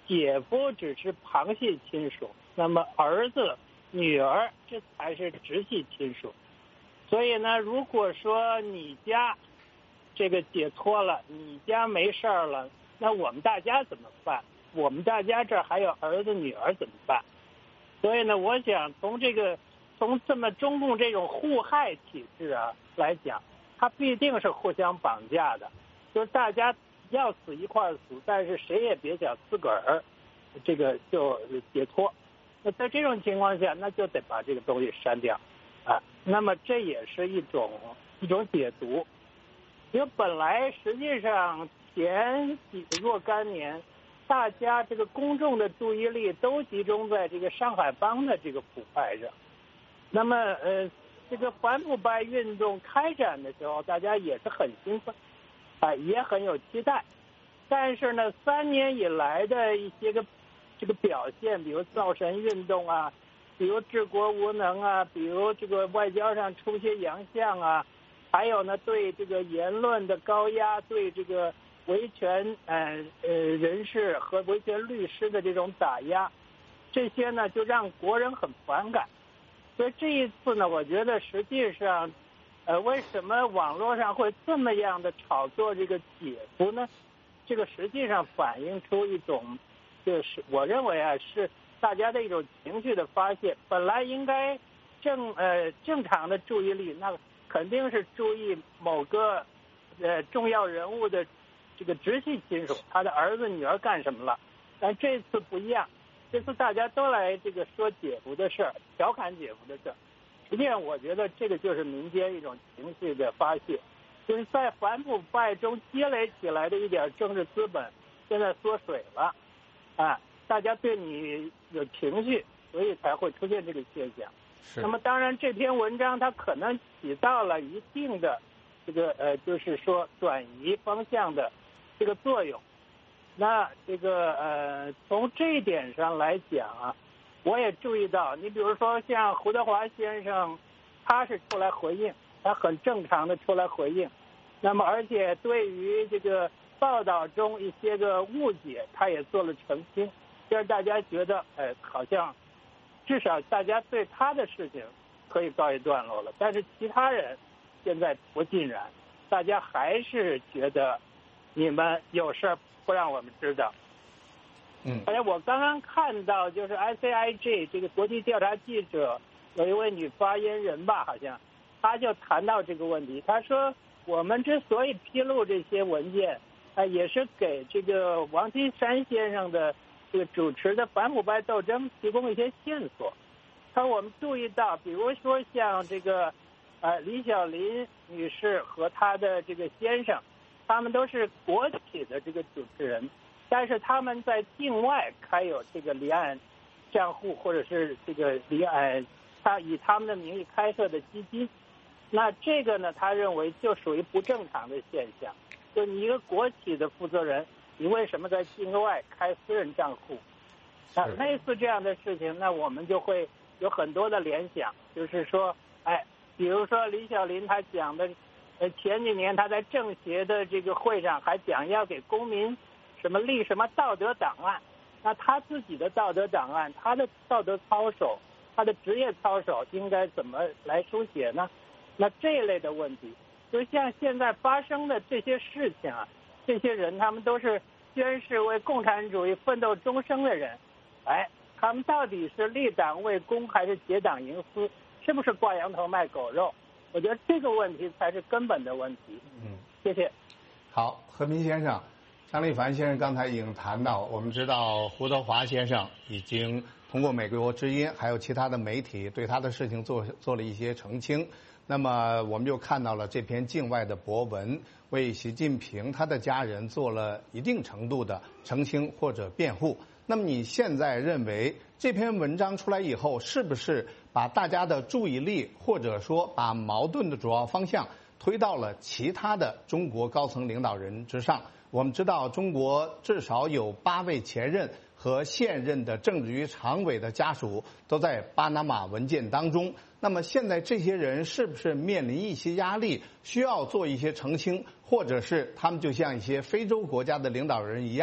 姐夫只是旁系亲属，那么儿子、女儿这才是直系亲属。所以呢，如果说你家这个解脱了，你家没事儿了，那我们大家怎么办？我们大家这儿还有儿子、女儿怎么办？所以呢，我想从这么中共这种互害体制啊来讲，它必定是互相绑架的，就是大家要死一块死，但是谁也别想自个儿这个就解脱。那在这种情况下，那就得把这个东西删掉啊。那么这也是一种解读，因为本来实际上前若干年，大家这个公众的注意力都集中在这个上海帮的这个腐败上。那么这个反腐败运动开展的时候，大家也是很兴奋，也很有期待。但是呢，3年以来的一些这个表现，比如造神运动啊，比如治国无能啊，比如这个外交上出些洋相啊，还有呢对这个言论的高压，对这个维权人士和维权律师的这种打压，这些呢就让国人很反感。所以这一次呢，我觉得实际上，为什么网络上会这么样的炒作这个解服呢？这个实际上反映出一种，就是我认为啊，是大家的一种情绪的发泄。本来应该正常的注意力，那肯定是注意某个重要人物的这个直系亲属，他的儿子女儿干什么了。但这次不一样。这次大家都来这个说姐夫的事儿，调侃姐夫的事儿。实际上，我觉得这个就是民间一种情绪的发泄，就是在反腐败中积累起来的一点政治资本，现在缩水了，大家对你有情绪，所以才会出现这个现象。那么，当然这篇文章它可能起到了一定的这个就是说转移方向的这个作用。那这个从这一点上来讲啊，我也注意到，你比如说像胡德华先生，他是出来回应，他很正常的出来回应。那么而且对于这个报道中一些个误解，他也做了澄清，让大家觉得好像至少大家对他的事情可以告一段落了。但是其他人现在不尽然，大家还是觉得你们有事儿不让我们知道。而且我刚刚看到，就是 ICIG 这个国际调查记者有一位女发言人吧，好像她就谈到这个问题。她说，我们之所以披露这些文件，也是给这个王岐山先生的这个主持的反腐败斗争提供一些线索。她说我们注意到，比如说像这个李小琳女士和她的这个先生，他们都是国企的这个主持人，但是他们在境外开有这个离岸账户，或者是这个离岸他以他们的名义开设的基金。那这个呢，他认为就属于不正常的现象。就你一个国企的负责人，你为什么在境外开私人账户？类似这样的事情，那我们就会有很多的联想，就是说，比如说李小琳她讲的。前几年他在政协的这个会上还讲要给公民立什么道德档案，那他自己的道德档案，他的道德操守，他的职业操守应该怎么来书写呢？那这一类的问题，就像现在发生的这些事情啊，这些人他们都是宣誓为共产主义奋斗终生的人，他们到底是立党为公还是结党营私？是不是挂羊头卖狗肉？我觉得这个问题才是根本的问题。谢谢。 好，何明先生，张立凡先生刚才已经谈到，我们知道胡德华先生已经通过美国之音还有其他的媒体对他的事情做了一些澄清。那么我们就看到了这篇境外的博文为习近平他的家人做了一定程度的澄清或者辩护。那么你现在认为这篇文章出来以后，是不是把大家的注意力或者说把矛盾的主要方向推到了其他的中国高层领导人之上？我们知道中国至少有8位前任和现任的政治局常委的家属都在巴拿马文件当中。那么现在这些人是不是面临一些压力，需要做一些澄清，或者是他们就像一些非洲国家的领导人一样，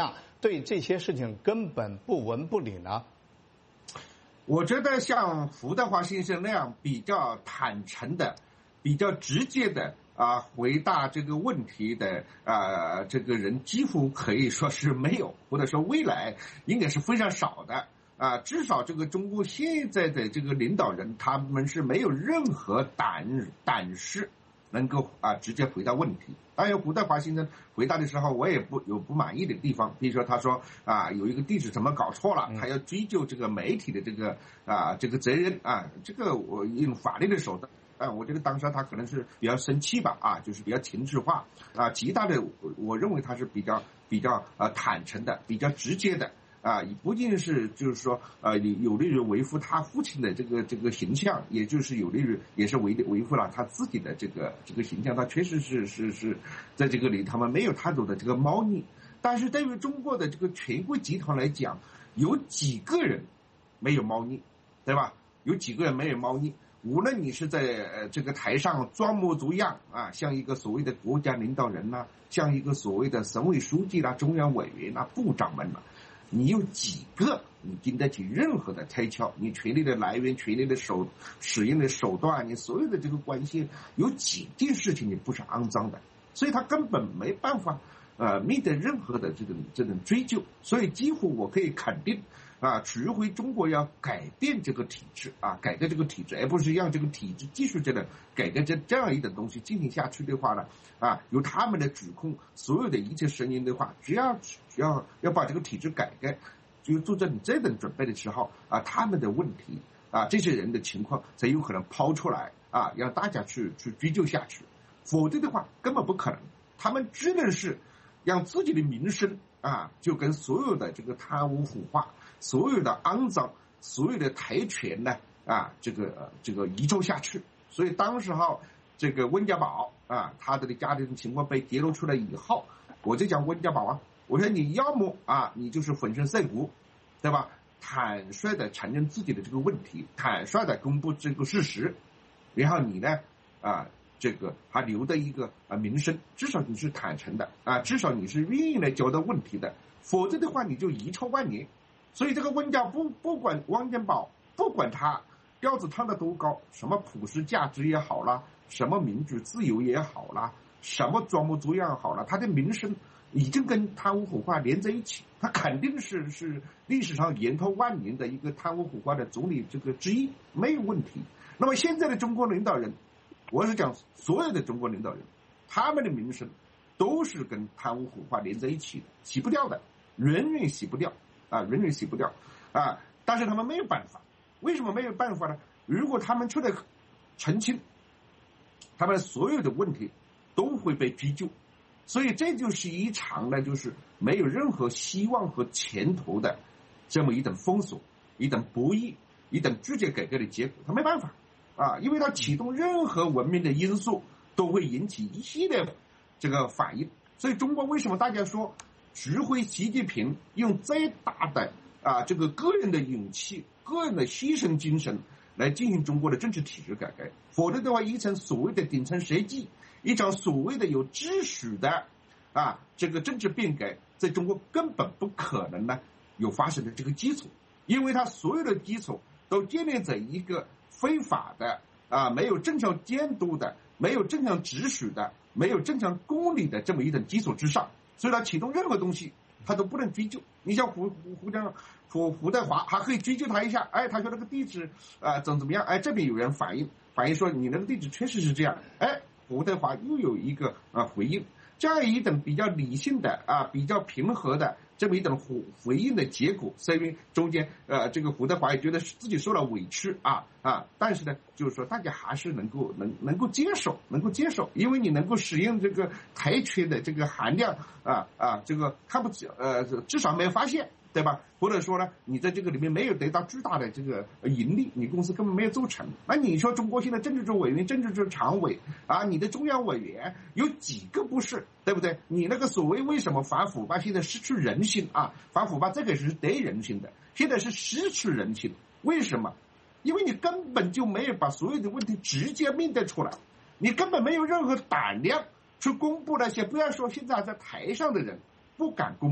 对这些事情根本不闻不理呢？ 我觉得像胡德华先生那样比较坦诚的、比较直接的回答这个问题的这个人几乎可以说是没有，或者说未来应该是非常少的至少这个中国现在的这个领导人，他们是没有任何胆识能够直接回答问题。当然胡德华先生回答的时候，我也有不满意的地方，比如说他说有一个地址怎么搞错了，他要追究这个媒体的这个责任这个我用法律的手段我觉得当时他可能是比较生气吧就是比较情绪化其他的我认为他是比较坦诚的，比较直接的不仅是就是说有利于维护他父亲的这个形象，也就是有利于也是维护了他自己的这个形象。他确实是在这个里他们没有太多的这个猫腻，但是对于中国的这个权贵集团来讲，有几个人没有猫腻，对吧？有几个人没有猫腻？无论你是在这个台上装模作样像一个所谓的国家领导人像一个所谓的省委书记中央委员部长们你有几个你经得起任何的推敲？你权力的来源、权力的使用的手段，你所有的这个关系，有几件事情你不是肮脏的？所以他根本没办法面对任何的这种追究。所以几乎我可以肯定除非中国要改变这个体制改革这个体制，而不是让这个体制继续这个改革这样一种东西进行下去的话呢由他们的指控所有的一切声音的话，只要把这个体制改革，就做这种准备的时候他们的问题这些人的情况才有可能抛出来让大家去追究下去，否则的话根本不可能。他们只能是让自己的名声就跟所有的这个贪污腐化、所有的肮脏、所有的台权呢这个移抽下去。所以当时这个温家宝他的家庭情况被揭露出来以后，我就讲温家宝我说你要么你就是粉身碎骨，对吧？坦率的承认自己的这个问题，坦率的公布这个事实，然后你呢这个还留的一个名声，至少你是坦诚的至少你是愿意来交代问题的，否则的话你就遗臭万年。所以这个温家不管汪家宝，不管他调子烫得多高，什么普世价值也好啦，什么民主自由也好啦，什么装模作样好了，他的名声已经跟贪污腐化连在一起，他肯定是历史上源头万年的一个贪污腐化的总理这个之一，没有问题。那么现在的中国领导人，我是讲所有的中国领导人，他们的名声都是跟贪污腐化连在一起的，洗不掉的，远远洗不掉远远洗不掉但是他们没有办法。为什么没有办法呢？如果他们出来澄清，他们所有的问题都会被追究，所以这就是一场呢就是没有任何希望和前途的这么一种封锁、一种博弈、一种拒绝改革的结果。他没办法因为他启动任何文明的因素都会引起一系列这个反应。所以中国为什么大家说只会习近平用再大的这个个人的勇气、个人的牺牲精神来进行中国的政治体制改革，否则的话一场所谓的顶层设计，一场所谓的有秩序的这个政治变革在中国根本不可能呢有发生的这个基础，因为它所有的基础都建立在一个非法的没有正常监督的、没有正常秩序的、没有正常公理的这么一种基础之上，所以它启动任何东西他都不能追究。你像胡德华还可以追究他一下，他说那个地址怎么样，这边有人反映说你那个地址确实是这样，胡德华又有一个回应，这样一种比较理性的比较平和的这么一种回应的结果，虽然中间这个胡德华也觉得自己受了委屈但是呢就是说大家还是能够接受，因为你能够使用这个台权的这个含量这个看不起至少没有发现，对吧？或者说呢你在这个里面没有得到巨大的这个盈利，你公司根本没有做成。那你说中国现在政治局委员、政治局常委你的中央委员有几个不是，对不对？你那个所谓为什么反腐败现在失去人性反腐败这个是得人性的，现在是失去人性。为什么？因为你根本就没有把所有的问题直接面对出来，你根本没有任何胆量去公布那些，不要说现在在台上的人不敢公布，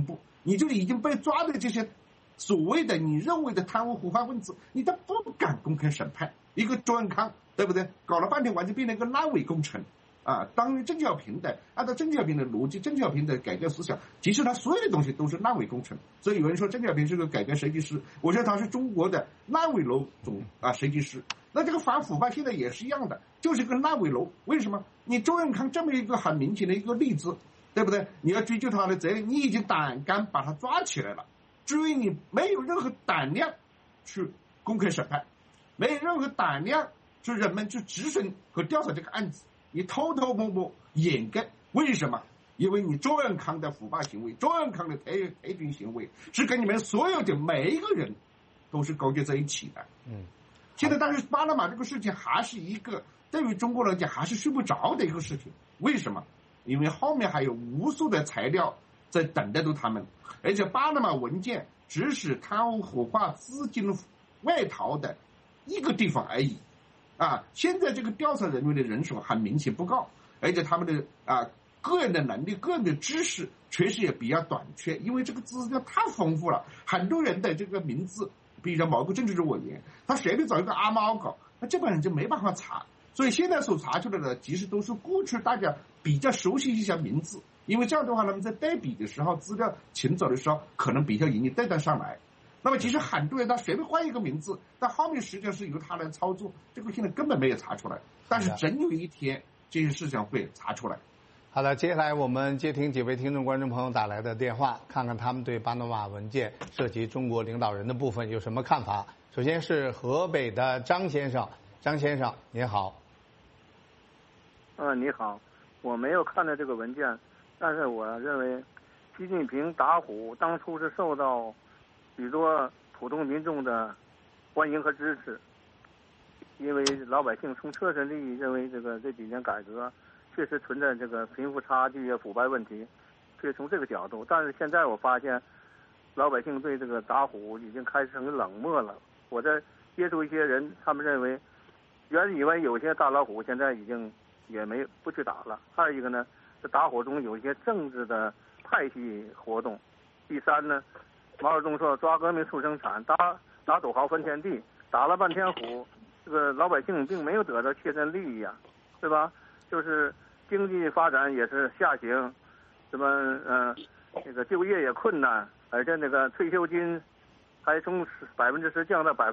你就已经被抓的这些所谓的你认为的贪污腐败分子，你都不敢公开审判。一个周恩康，对不对？搞了半天完全变成一个烂尾工程啊！当年邓小平的按照邓小平的逻辑，邓小平的改革思想，其实他所有的东西都是烂尾工程。所以有人说邓小平是个改革设计师，我觉得他是中国的烂尾楼设计师。那这个反腐败现在也是一样的，就是一个烂尾楼。为什么？你周恩康这么一个很明显的一个例子，对不对？你要追究他的责任，你已经胆敢把他抓起来了，至于你没有任何胆量去公开审判，没有任何胆量去人们去质审和调查这个案子，你偷偷摸摸掩盖。为什么？因为你周恩康的腐败行为，周恩康的台军行为是跟你们所有的每一个人都是勾结在一起的。现在但是巴拿马这个事情还是一个对于中国来讲还是睡不着的一个事情。为什么？因为后面还有无数的材料在等待着他们，而且巴拿马文件只是贪污腐败资金外逃的一个地方而已啊！现在这个调查人员的人手很明显不够，而且他们的个人的能力、个人的知识确实也比较短缺，因为这个资料太丰富了，很多人的这个名字，比如说某个政治委员，他随便找一个阿猫狗，那这本人就没办法查。所以现在所查出来的其实都是过去大家比较熟悉一些名字，因为这样的话，他们在对比的时候，资料请走的时候，可能比较容易对得上来。那么其实很多人他随便换一个名字，但后面实际上是由他来操作，这个现在根本没有查出来，但是真有一天这些事情会查出来。 好的，接下来我们接听几位听众观众朋友打来的电话，看看他们对巴拿马文件涉及中国领导人的部分有什么看法。首先是河北的张先生，张先生您好。 你好，我没有看到这个文件，但是我认为习近平打虎当初是受到许多普通民众的欢迎和支持，因为老百姓从切身利益认为这几年改革确实存在这个贫富差距啊、腐败问题，却从这个角度。但是现在我发现老百姓对这个打虎已经开始成冷漠了。我在接触一些人，他们认为原以为有些大老虎现在已经也不去打了。二一个呢，这打虎中有一些政治的派系活动。第三呢，毛泽东说抓革命促生产，打土豪分田地，打了半天虎，这个老百姓并没有得到切身利益啊，对吧？就是经济发展也是下行，什么那个就业也困难，而且那个退休金还从10%降到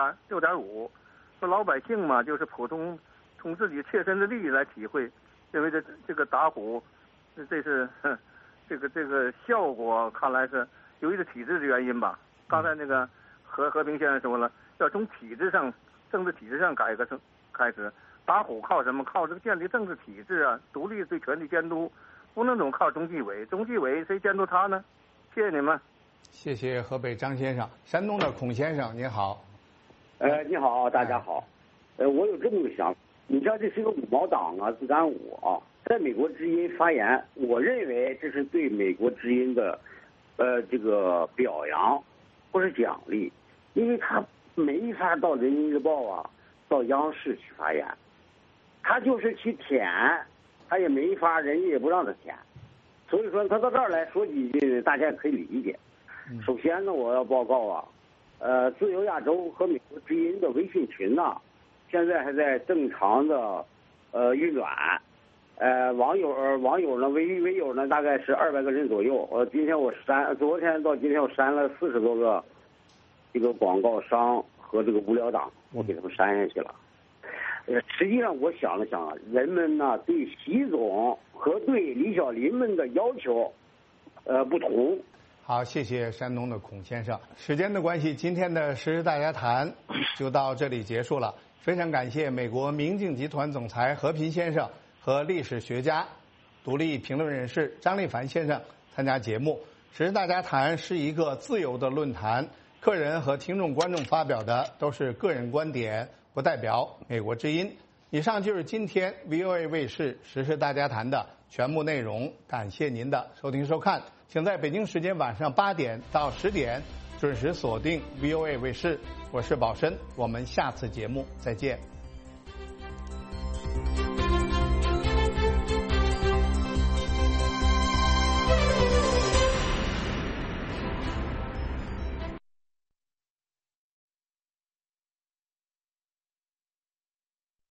6.5%。说老百姓嘛，就是普通从自己切身的利益来体会，认为这个打虎，这是这个效果看来是由于这体制的原因吧。刚才那个和平先生说了，要从体制上、政治体制上改革开始。打虎靠什么？靠这个建立政治体制啊，独立对权力监督，不能总靠中纪委。中纪委谁监督他呢？谢谢你们。 谢谢河北张先生。山东的孔先生您好。 你好，大家好。我有这么个想法，你知道这是个五毛党啊，自干五啊，在美国之音发言，我认为这是对美国之音的这个表扬或是奖励，因为他没法到人民日报啊，到央视去发言，他就是去舔，他也没法，人家也不让他舔，所以说他到这儿来说几句，大家也可以理解。首先呢，我要报告啊，自由亚洲和美国之音的微信群呢，现在还在正常的运转。网友呢，微友呢，大概是200个人左右。昨天到今天我删了40多个这个广告商和这个无聊党，我给他们删下去了。实际上我想了想啊，人们呢对习总和对李小林们的要求不同。 好，谢谢山东的孔先生。时间的关系，今天的时事大家谈就到这里结束了。非常感谢美国明镜集团总裁和平先生和历史学家、独立评论人士张立凡先生参加节目。时事大家谈是一个自由的论坛，客人和听众观众发表的都是个人观点，不代表美国之音。以上就是今天 VOA 卫视时事大家谈的全部内容，感谢您的收听收看。请在北京时间晚上8点到10点准时锁定 VOA 卫视，我是宝申，我们下次节目再见。